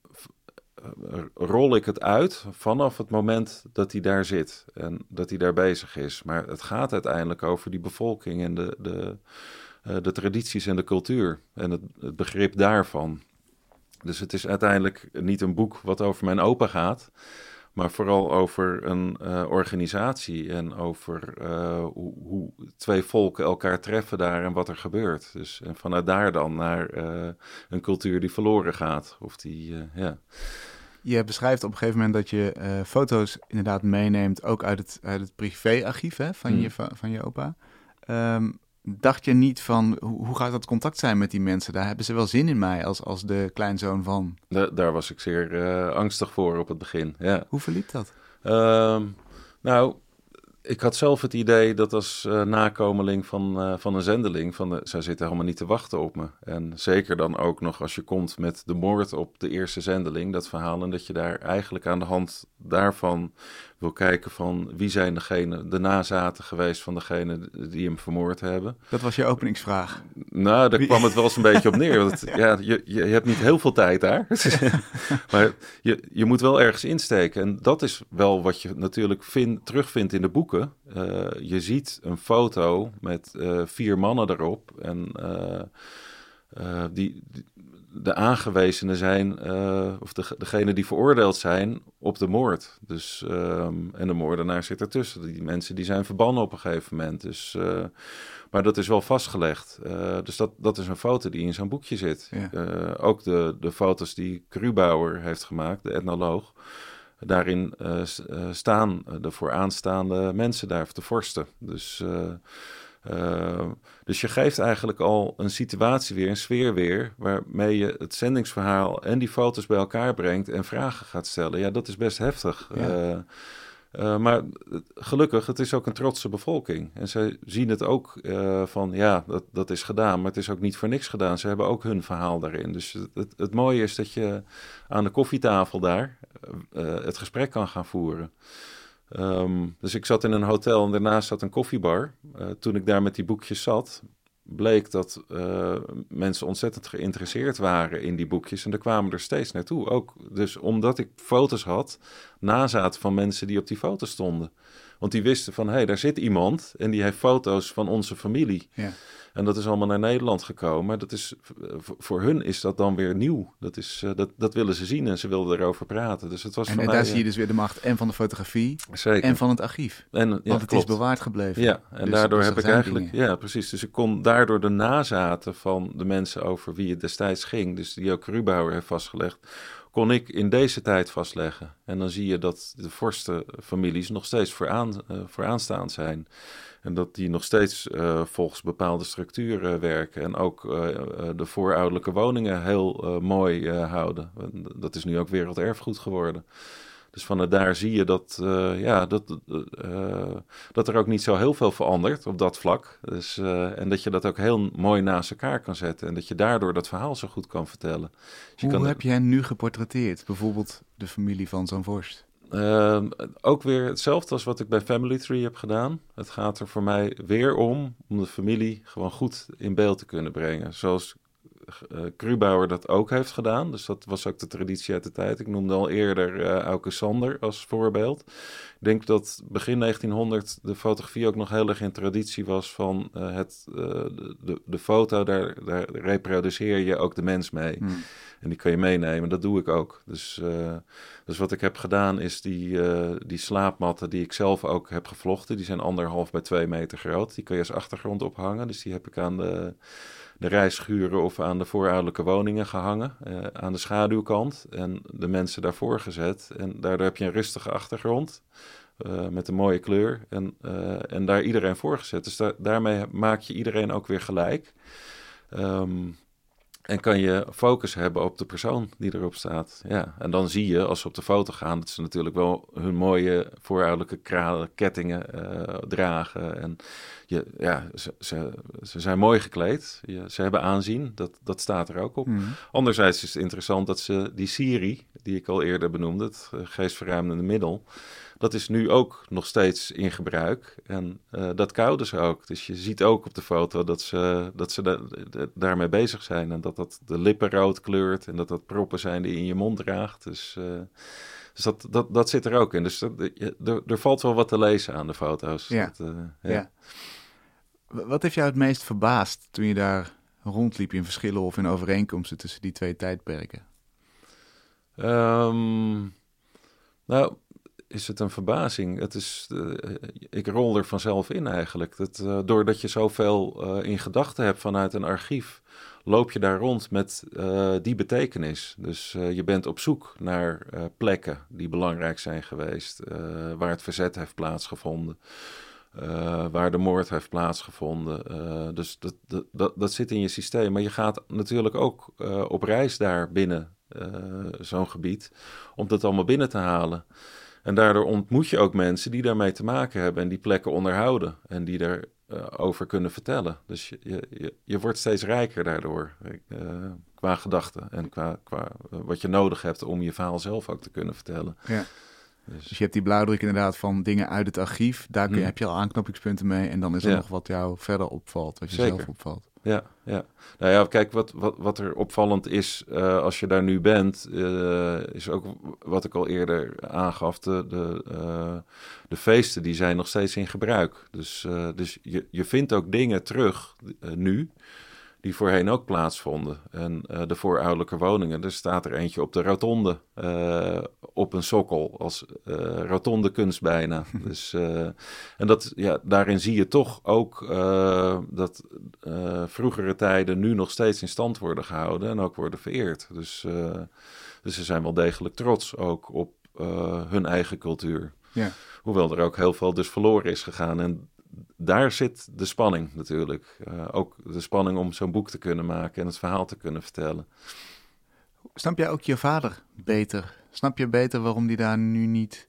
rol ik het uit vanaf het moment dat hij daar zit en dat hij daar bezig is. Maar het gaat uiteindelijk over die bevolking en de, de, uh, de tradities en de cultuur en het, het begrip daarvan. Dus het is uiteindelijk niet een boek wat over mijn opa gaat, maar vooral over een uh, organisatie en over uh, hoe, hoe twee volken elkaar treffen daar en wat er gebeurt. Dus en vanuit daar dan naar uh, een cultuur die verloren gaat. Of die, uh, ja. Je beschrijft op een gegeven moment dat je uh, foto's inderdaad meeneemt, ook uit het, uit het privéarchief hè, van, hmm. je, van je opa. Um, dacht je niet van, hoe, hoe gaat dat contact zijn met die mensen? Daar hebben ze wel zin in mij als, als de kleinzoon van. Da- daar was ik zeer uh, angstig voor op het begin, ja. Hoe verliep dat? Um, nou, ik had zelf het idee dat als uh, nakomeling van, uh, van een zendeling, van de, zij zitten helemaal niet te wachten op me. En zeker dan ook nog als je komt met de moord op de eerste zendeling, dat verhaal, en dat je daar eigenlijk aan de hand daarvan wil kijken van wie zijn degene, de nazaten geweest van degene die hem vermoord hebben. Dat was je openingsvraag. Nou, daar kwam het wel eens een beetje op neer. Want, ja, je, je hebt niet heel veel tijd daar. Maar je, je moet wel ergens insteken. En dat is wel wat je natuurlijk vind, terugvindt in de boeken. Uh, je ziet een foto met uh, vier mannen erop. En uh, uh, die, die, de aangewezenen zijn, uh, of de, degene die veroordeeld zijn op de moord. Dus, um, en de moordenaar zit ertussen. Die mensen die zijn verbannen op een gegeven moment. Dus... Uh, Maar dat is wel vastgelegd. Uh, dus dat, dat is een foto die in zo'n boekje zit. Ja. Uh, ook de, de foto's die Krubauer heeft gemaakt, de etnoloog. Daarin uh, staan de vooraanstaande mensen daar, of de vorsten. Dus, uh, uh, dus je geeft eigenlijk al een situatie weer, een sfeer weer, waarmee je het zendingsverhaal en die foto's bij elkaar brengt en vragen gaat stellen. Ja, dat is best heftig. Ja. Uh, Uh, maar gelukkig, het is ook een trotse bevolking. En ze zien het ook uh, van, ja, dat, dat is gedaan, maar het is ook niet voor niks gedaan. Ze hebben ook hun verhaal daarin. Dus het, het, het mooie is dat je aan de koffietafel daar uh, het gesprek kan gaan voeren. Um, dus ik zat in een hotel en daarnaast zat een koffiebar. Uh, toen ik daar met die boekjes zat, bleek dat uh, mensen ontzettend geïnteresseerd waren in die boekjes. En er kwamen er steeds naartoe. Ook dus omdat ik foto's had, nazaten van mensen die op die foto's stonden. Want die wisten van, hé, hey, daar zit iemand en die heeft foto's van onze familie. Ja. En dat is allemaal naar Nederland gekomen. Maar dat is, voor hun is dat dan weer nieuw. Dat, is, uh, dat, dat willen ze zien en ze wilden erover praten. Dus het was en voor en mij, daar zie je dus weer de macht en van de fotografie zeker. En van het archief. En, ja, Want het klopt. is bewaard gebleven. Ja, en dus, daardoor dus heb ik eigenlijk... Dingen. Ja, precies. Dus ik kon daardoor de nazaten van de mensen over wie het destijds ging, dus die ook Krubauer heeft vastgelegd, kon ik in deze tijd vastleggen. En dan zie je dat de vorstenfamilies nog steeds vooraan, uh, vooraanstaand zijn. En dat die nog steeds uh, volgens bepaalde structuren werken. En ook uh, de voorouderlijke woningen heel uh, mooi uh, houden. Dat is nu ook werelderfgoed geworden. Dus vanuit daar zie je dat, uh, ja, dat, uh, dat er ook niet zo heel veel verandert op dat vlak. Dus, uh, en dat je dat ook heel mooi naast elkaar kan zetten. En dat je daardoor dat verhaal zo goed kan vertellen. Dus Hoe je kan heb je hen nu geportretteerd? Bijvoorbeeld de familie van zo'n vorst. Uh, ook weer hetzelfde als wat ik bij Family Tree heb gedaan. Het gaat er voor mij weer om, om de familie gewoon goed in beeld te kunnen brengen. Zoals uh, Krubauer dat ook heeft gedaan. Dus dat was ook de traditie uit de tijd. Ik noemde al eerder uh, Auke Sander als voorbeeld. Ik denk dat begin negentienhonderd de fotografie ook nog heel erg in traditie was van uh, het, uh, de, de, de foto, daar, daar reproduceer je ook de mens mee. Hmm. En die kan je meenemen, dat doe ik ook. Dus, uh, dus wat ik heb gedaan is die, uh, die slaapmatten die ik zelf ook heb gevlochten. Die zijn anderhalf bij twee meter groot. Die kun je als achtergrond ophangen. Dus die heb ik aan de, de rijschuren of aan de voorouderlijke woningen gehangen. Uh, aan de schaduwkant. En de mensen daarvoor gezet. En daardoor heb je een rustige achtergrond. Uh, met een mooie kleur. En, uh, en daar iedereen voor gezet. Dus da- daarmee maak je iedereen ook weer gelijk. Um, En kan je focus hebben op de persoon die erop staat. Ja, en dan zie je, als ze op de foto gaan, dat ze natuurlijk wel hun mooie voorouderlijke kralen, kettingen uh, dragen. En je, ja, ze, ze, ze zijn mooi gekleed. Je, ze hebben aanzien, dat, dat staat er ook op. Mm. Anderzijds is het interessant dat ze die Siri, die ik al eerder benoemde, het geestverruimende middel, dat is nu ook nog steeds in gebruik. En uh, dat kouden ze ook. Dus je ziet ook op de foto dat ze, dat ze da- da- daarmee bezig zijn. En dat dat de lippen rood kleurt. En dat dat proppen zijn die je in je mond draagt. Dus, uh, dus dat, dat, dat zit er ook in. Dus dat, er, er valt wel wat te lezen aan de foto's. Ja. Dat, uh, ja. Ja. Wat heeft jou het meest verbaasd toen je daar rondliep in verschillen of in overeenkomsten tussen die twee tijdperken? Um, nou... is het een verbazing. Het is, uh, ik rol er vanzelf in eigenlijk. Dat, uh, doordat je zoveel uh, in gedachten hebt vanuit een archief, loop je daar rond met uh, die betekenis. Dus uh, je bent op zoek naar uh, plekken die belangrijk zijn geweest, uh, waar het verzet heeft plaatsgevonden, uh, waar de moord heeft plaatsgevonden. Uh, dus dat, dat, dat, dat zit in je systeem. Maar je gaat natuurlijk ook uh, op reis daar binnen uh, zo'n gebied om dat allemaal binnen te halen. En daardoor ontmoet je ook mensen die daarmee te maken hebben en die plekken onderhouden en die er uh, over kunnen vertellen. Dus je, je, je wordt steeds rijker daardoor, uh, qua gedachten en qua, qua uh, wat je nodig hebt om je verhaal zelf ook te kunnen vertellen. Ja. Dus, dus je hebt die blauwdruk inderdaad van dingen uit het archief. Daar kun je, hmm. heb je al aanknopingspunten mee. En dan is er ja. nog wat jou verder opvalt, wat je Zeker. zelf opvalt. Ja, ja. Nou ja, kijk, wat, wat, wat er opvallend is uh, als je daar nu bent, uh, is ook wat ik al eerder aangaf. De, de, uh, de feesten, die zijn nog steeds in gebruik. Dus, uh, dus je, je vindt ook dingen terug uh, nu, die voorheen ook plaatsvonden. En uh, de voorouderlijke woningen, er staat er eentje op de rotonde, uh, op een sokkel, als uh, rotonde kunst bijna. dus, uh, en dat, ja, daarin zie je toch ook uh, dat uh, vroegere tijden nu nog steeds in stand worden gehouden en ook worden vereerd. Dus, uh, dus ze zijn wel degelijk trots ook op uh, hun eigen cultuur. Ja. Hoewel er ook heel veel dus verloren is gegaan. En daar zit de spanning natuurlijk. Uh, ook de spanning om zo'n boek te kunnen maken en het verhaal te kunnen vertellen. Snap jij ook je vader beter? Snap je beter waarom die daar nu niet...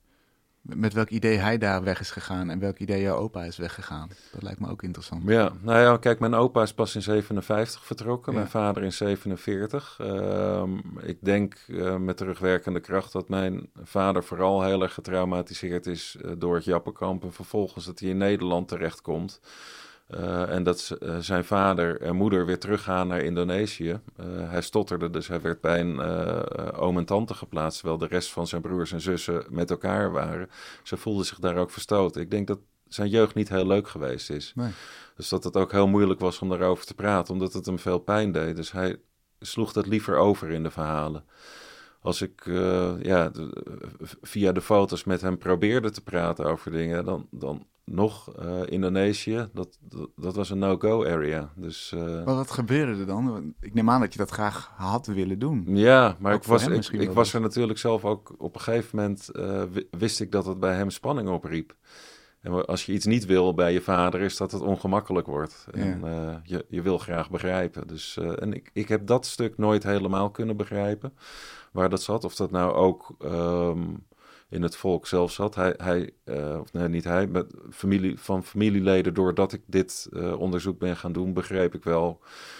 Met welk idee hij daar weg is gegaan en welk idee jouw opa is weggegaan? Dat lijkt me ook interessant. Ja, nou ja, kijk, mijn opa is pas in zevenenvijftig vertrokken, ja. mijn vader in zevenenveertig. Uh, ik denk uh, met terugwerkende kracht dat mijn vader vooral heel erg getraumatiseerd is uh, door het Jappenkamp en vervolgens dat hij in Nederland terechtkomt. Uh, en dat uh, zijn vader en moeder weer teruggaan naar Indonesië. Uh, hij stotterde, dus hij werd bij een uh, oom en tante geplaatst, terwijl de rest van zijn broers en zussen met elkaar waren. Ze voelde zich daar ook verstoten. Ik denk dat zijn jeugd niet heel leuk geweest is. Nee. Dus dat het ook heel moeilijk was om daarover te praten, omdat het hem veel pijn deed. Dus hij sloeg dat liever over in de verhalen. Als ik uh, ja, de, via de foto's met hem probeerde te praten over dingen, dan, dan nog uh, Indonesië, dat, dat, dat was een no-go area. Dus, uh, maar wat gebeurde er dan? Ik neem aan dat je dat graag had willen doen. Ja, maar ook ik was, ik, ik was er natuurlijk zelf ook op een gegeven moment, uh, wist ik dat het bij hem spanning opriep. En als je iets niet wil bij je vader, is dat het ongemakkelijk wordt. Ja. En uh, je, je wil graag begrijpen. Dus, uh, en ik, ik heb dat stuk nooit helemaal kunnen begrijpen, waar dat zat. Of dat nou ook um, in het volk zelf zat. Hij, hij uh, of nee, niet hij, met familie, van familieleden, doordat ik dit uh, onderzoek ben gaan doen, begreep ik wel.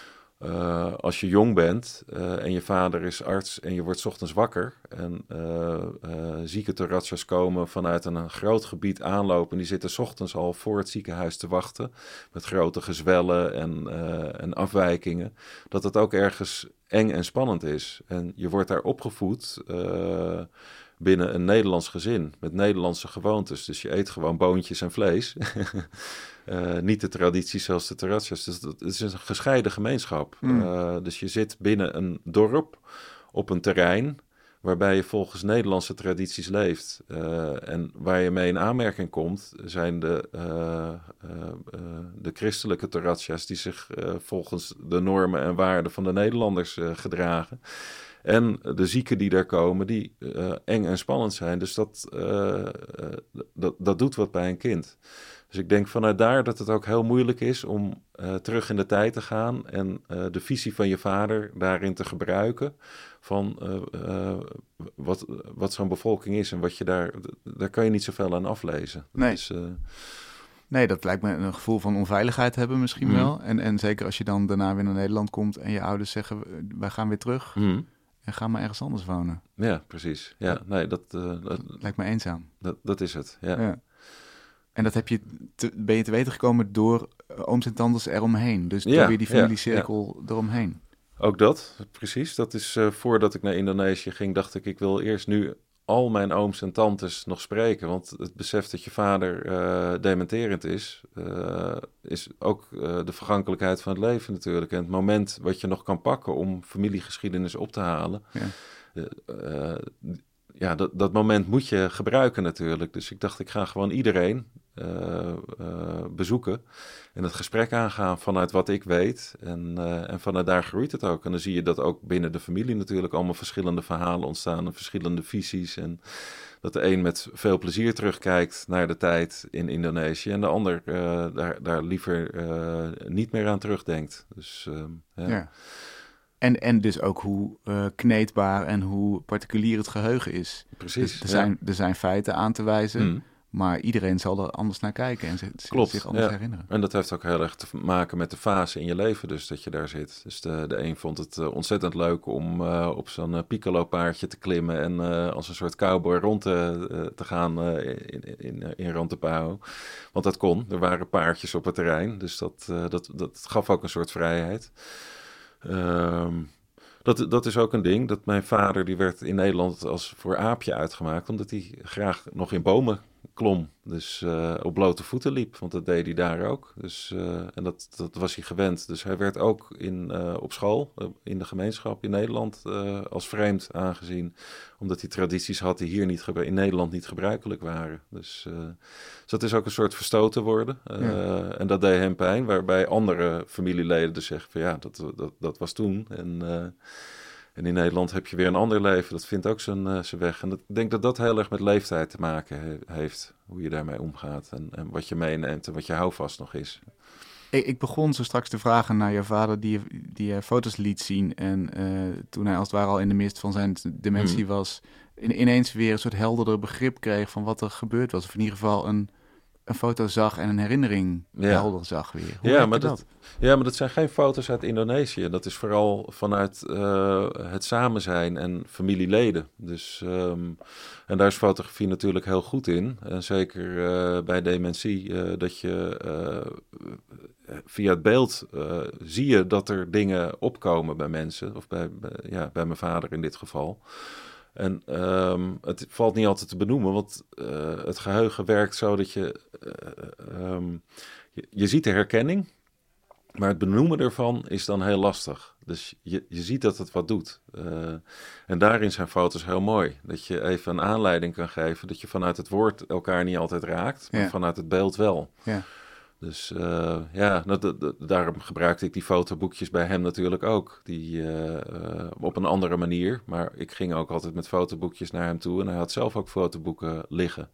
Uh, als je jong bent uh, en je vader is arts en je wordt 's ochtends wakker en uh, uh, ziekenterratjas komen vanuit een, een groot gebied aanlopen, die zitten 's ochtends al voor het ziekenhuis te wachten met grote gezwellen en, uh, en afwijkingen, dat het ook ergens eng en spannend is. En je wordt daar opgevoed uh, binnen een Nederlands gezin met Nederlandse gewoontes. Dus je eet gewoon boontjes en vlees. Uh, niet de tradities zoals de terratjas. Dus het is een gescheiden gemeenschap. Mm. Uh, dus je zit binnen een dorp op een terrein waarbij je volgens Nederlandse tradities leeft. Uh, en waar je mee in aanmerking komt zijn de, uh, uh, uh, de christelijke terratjas die zich uh, volgens de normen en waarden van de Nederlanders uh, gedragen. En de zieken die daar komen, die uh, eng en spannend zijn. Dus dat, uh, uh, dat, dat doet wat bij een kind. Dus ik denk vanuit daar dat het ook heel moeilijk is om uh, terug in de tijd te gaan en uh, de visie van je vader daarin te gebruiken van uh, uh, wat, wat zo'n bevolking is en wat je daar, daar kan je niet zoveel aan aflezen. Nee. Dus, uh, nee, dat lijkt me een gevoel van onveiligheid hebben misschien mm. wel. En, en zeker als je dan daarna weer naar Nederland komt en je ouders zeggen, wij gaan weer terug mm. en ga maar ergens anders wonen. Ja, precies. Ja, nee, dat, uh, dat lijkt me eenzaam. Dat, dat is het, ja. ja. En dat heb je te, ben je te weten gekomen door ooms en tantes eromheen. Dus ja, door weer die familiecirkel ja, ja. eromheen. Ook dat, precies. Dat is uh, voordat ik naar Indonesië ging, dacht ik, ik wil eerst nu al mijn ooms en tantes nog spreken. Want het besef dat je vader uh, dementerend is, uh, is ook uh, de vergankelijkheid van het leven natuurlijk. En het moment wat je nog kan pakken om familiegeschiedenis op te halen. Ja. Uh, uh, Ja, dat, dat moment moet je gebruiken natuurlijk. Dus ik dacht, ik ga gewoon iedereen uh, uh, bezoeken en het gesprek aangaan vanuit wat ik weet. En, uh, en vanuit daar groeit het ook. En dan zie je dat ook binnen de familie natuurlijk allemaal verschillende verhalen ontstaan en verschillende visies. En dat de een met veel plezier terugkijkt naar de tijd in Indonesië en de ander uh, daar, daar liever uh, niet meer aan terugdenkt. Dus uh, ja. ja. En, en dus ook hoe uh, kneedbaar en hoe particulier het geheugen is. Precies. Dus er, ja. zijn, er zijn feiten aan te wijzen, mm. maar iedereen zal er anders naar kijken en zich, Klopt, zich anders ja. herinneren. En dat heeft ook heel erg te maken met de fase in je leven dus dat je daar zit. Dus de, de een vond het uh, ontzettend leuk om uh, op zo'n uh, piccolo-paardje te klimmen en uh, als een soort cowboy rond te, uh, te gaan uh, in, in, in Rantepao. Want dat kon, er waren paardjes op het terrein, dus dat, uh, dat, dat gaf ook een soort vrijheid. Um, Dat, dat is ook een ding, dat mijn vader die werd in Nederland als voor aapje uitgemaakt, omdat hij graag nog in bomen klom. Dus uh, op blote voeten liep, want dat deed hij daar ook. Dus, uh, en dat, dat was hij gewend. Dus hij werd ook in, uh, op school, uh, in de gemeenschap in Nederland, uh, als vreemd aangezien. Omdat hij tradities had die hier niet gebru- in Nederland niet gebruikelijk waren. Dus, uh, dus dat is ook een soort verstoten worden. Uh, ja. En dat deed hem pijn, waarbij andere familieleden dus zeggen van ja, dat, dat, dat was toen. En... Uh, En in Nederland heb je weer een ander leven. Dat vindt ook zijn, uh, zijn weg. En dat, ik denk dat dat heel erg met leeftijd te maken he- heeft. Hoe je daarmee omgaat. En, en wat je meeneemt en wat je houvast nog is. Ik, ik begon zo straks te vragen naar je vader die, die je foto's liet zien. En uh, toen hij als het ware al in de mist van zijn dementie mm. was. In, ineens weer een soort helderder begrip kreeg van wat er gebeurd was. Of in ieder geval een... een foto zag en een herinnering ja. helder zag weer. Hoe ja, maar dat, dat? ja, maar dat zijn geen foto's uit Indonesië. Dat is vooral vanuit uh, het samen zijn en familieleden. Dus, um, en daar is fotografie natuurlijk heel goed in. En zeker uh, bij dementie, uh, dat je uh, via het beeld uh, zie je dat er dingen opkomen bij mensen. Of bij, bij, ja, bij mijn vader in dit geval. En um, het valt niet altijd te benoemen, want uh, het geheugen werkt zo dat je, uh, um, je... Je ziet de herkenning, maar het benoemen ervan is dan heel lastig. Dus je, je ziet dat het wat doet. Uh, en daarin zijn foto's heel mooi. Dat je even een aanleiding kan geven, dat je vanuit het woord elkaar niet altijd raakt, maar ja. vanuit het beeld wel. Ja. Dus uh, ja, dat, dat, dat, daarom gebruikte ik die fotoboekjes bij hem natuurlijk ook. Die, uh, uh, op een andere manier. Maar ik ging ook altijd met fotoboekjes naar hem toe. En hij had zelf ook fotoboeken liggen.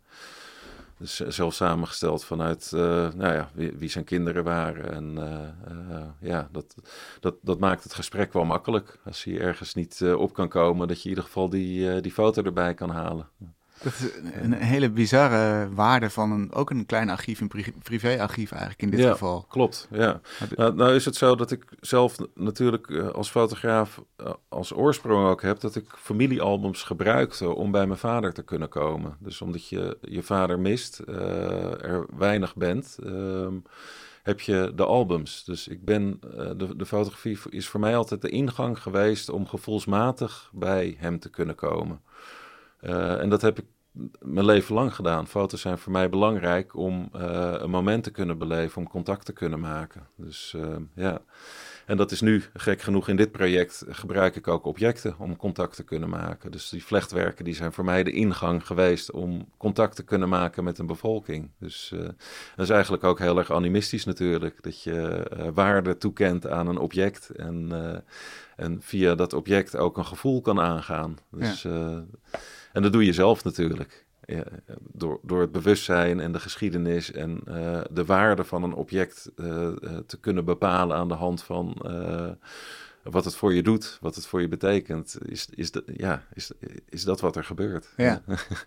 Dus uh, zelf samengesteld vanuit uh, nou ja, wie, wie zijn kinderen waren. En uh, uh, ja, dat, dat, dat maakt het gesprek wel makkelijk. Als je ergens niet uh, op kan komen, dat je in ieder geval die, uh, die foto erbij kan halen. Dat is een hele bizarre waarde van een, ook een klein archief, een pri- privéarchief eigenlijk in dit ja, geval. Klopt, ja. De... Nou, nou is het zo dat ik zelf natuurlijk uh, als fotograaf uh, als oorsprong ook heb dat ik familiealbums gebruikte om bij mijn vader te kunnen komen. Dus omdat je je vader mist, uh, er weinig bent, uh, heb je de albums. Dus ik ben, uh, de, de fotografie is voor mij altijd de ingang geweest om gevoelsmatig bij hem te kunnen komen. Uh, en dat heb ik mijn leven lang gedaan. Foto's zijn voor mij belangrijk om uh, een moment te kunnen beleven, om contact te kunnen maken. Dus uh, ja, en dat is nu, gek genoeg in dit project, gebruik ik ook objecten om contact te kunnen maken. Dus die vlechtwerken die zijn voor mij de ingang geweest om contact te kunnen maken met een bevolking. Dus uh, dat is eigenlijk ook heel erg animistisch natuurlijk, dat je uh, waarde toekent aan een object en, uh, en via dat object ook een gevoel kan aangaan. Dus... Ja. Uh, En dat doe je zelf natuurlijk. Ja, door, door het bewustzijn en de geschiedenis en uh, de waarde van een object uh, uh, te kunnen bepalen aan de hand van uh, wat het voor je doet, wat het voor je betekent, is, is, de, ja, is, is dat wat er gebeurt. Ja.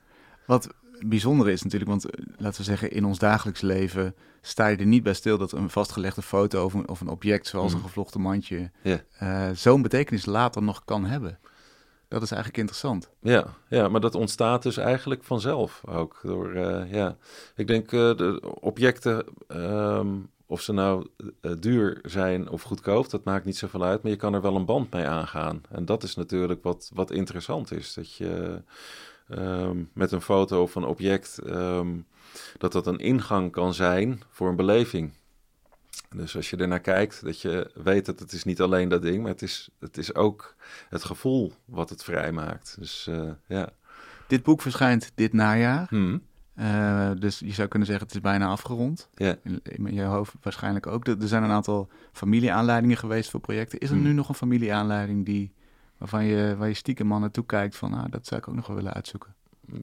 Wat bijzonder is natuurlijk, want laten we zeggen, in ons dagelijks leven sta je er niet bij stil dat een vastgelegde foto of een, of een object zoals mm. een gevlochten mandje yeah. uh, zo'n betekenis later nog kan hebben. Dat is eigenlijk interessant. Ja, ja, maar dat ontstaat dus eigenlijk vanzelf ook. Door, uh, ja. Ik denk uh, de objecten, um, of ze nou uh, duur zijn of goedkoop, dat maakt niet zoveel uit. Maar je kan er wel een band mee aangaan. En dat is natuurlijk wat, wat interessant is. Dat je um, met een foto of een object, um, dat dat een ingang kan zijn voor een beleving. Dus als je ernaar kijkt, dat je weet dat het is niet alleen dat ding, maar het is, het is ook het gevoel wat het vrijmaakt. Dus uh, ja. Dit boek verschijnt dit najaar. Hmm. Uh, dus je zou kunnen zeggen, het is bijna afgerond. Yeah. In, in je hoofd waarschijnlijk ook. Er, er zijn een aantal familieaanleidingen geweest voor projecten. Is er hmm. nu nog een familieaanleiding die, waarvan je, waar je stiekem man naartoe kijkt van, nou, dat zou ik ook nog wel willen uitzoeken?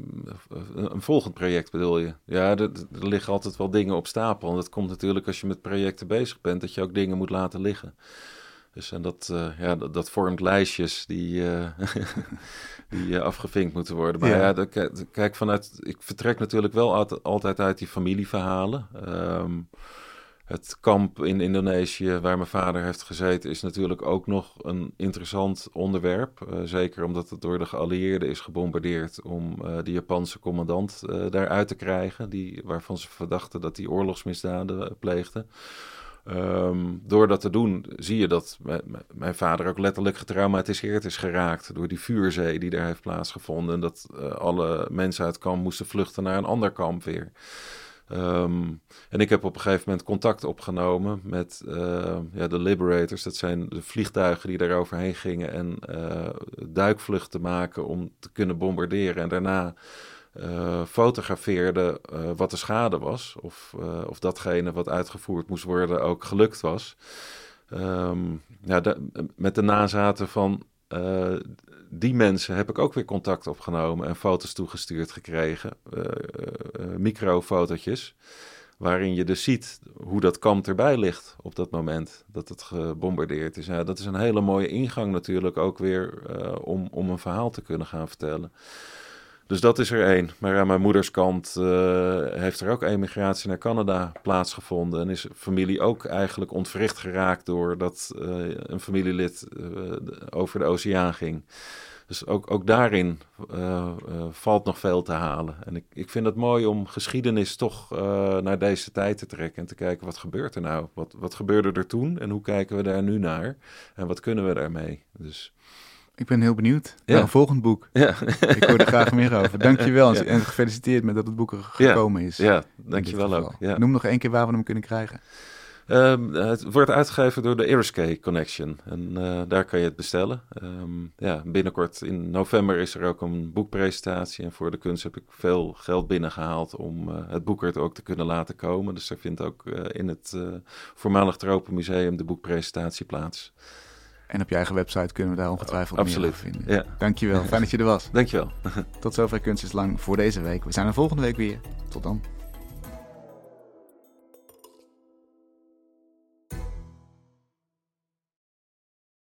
Een volgend project bedoel je? Ja, er, er liggen altijd wel dingen op stapel. En dat komt natuurlijk als je met projecten bezig bent, dat je ook dingen moet laten liggen. Dus en dat, uh, ja, dat, dat vormt lijstjes die, uh, die uh, afgevinkt moeten worden. Maar ja, ja de, kijk, vanuit, ik vertrek natuurlijk wel altijd, altijd uit die familieverhalen. Um, het kamp in Indonesië, waar mijn vader heeft gezeten, is natuurlijk ook nog een interessant onderwerp. Uh, zeker omdat het door de geallieerden is gebombardeerd om uh, de Japanse commandant uh, daaruit te krijgen, die, waarvan ze verdachten dat hij oorlogsmisdaden pleegde. Um, door dat te doen zie je dat m- m- mijn vader ook letterlijk getraumatiseerd is geraakt door die vuurzee die daar heeft plaatsgevonden. En dat uh, alle mensen uit het kamp moesten vluchten naar een ander kamp weer. Um, en ik heb op een gegeven moment contact opgenomen met uh, ja, de Liberators. Dat zijn de vliegtuigen die daar overheen gingen en uh, duikvluchten maken om te kunnen bombarderen. En daarna uh, fotografeerde uh, wat de schade was. Of, uh, of datgene wat uitgevoerd moest worden ook gelukt was. Um, ja, de, met de nazaten van uh, die mensen heb ik ook weer contact opgenomen en foto's toegestuurd gekregen. Uh, uh, microfotootjes. Waarin je dus ziet hoe dat kamp erbij ligt op dat moment dat het gebombardeerd is. Ja, dat is een hele mooie ingang natuurlijk ook weer uh, om, om een verhaal te kunnen gaan vertellen. Dus dat is er één. Maar aan mijn moeders kant uh, heeft er ook emigratie naar Canada plaatsgevonden. En is familie ook eigenlijk ontwricht geraakt doordat uh, een familielid uh, over de oceaan ging. Dus ook, ook daarin uh, uh, valt nog veel te halen. En ik, ik vind het mooi om geschiedenis toch uh, naar deze tijd te trekken en te kijken wat gebeurt er nou? Wat, wat gebeurde er toen en hoe kijken we daar nu naar? En wat kunnen we daarmee? Dus... Ik ben heel benieuwd ja. naar een volgend boek. Ja. Ik hoor er graag meer over. Dankjewel ja. en gefeliciteerd met dat het boek er gekomen ja. is. Ja, dankjewel ook. Ja. Noem nog één keer waar we hem kunnen krijgen. Um, het wordt uitgegeven door de Iris-K Connection en uh, daar kan je het bestellen. Um, ja, binnenkort in november is er ook een boekpresentatie en voor de kunst heb ik veel geld binnengehaald om uh, het boek er ook te kunnen laten komen. Dus er vindt ook uh, in het uh, voormalig Tropenmuseum de boekpresentatie plaats. En op je eigen website kunnen we daar ongetwijfeld oh, meer over vinden. Ja. Dankjewel, fijn dat je er was. Dankjewel. Tot zover Kunst is Lang voor deze week. We zijn er volgende week weer. Tot dan.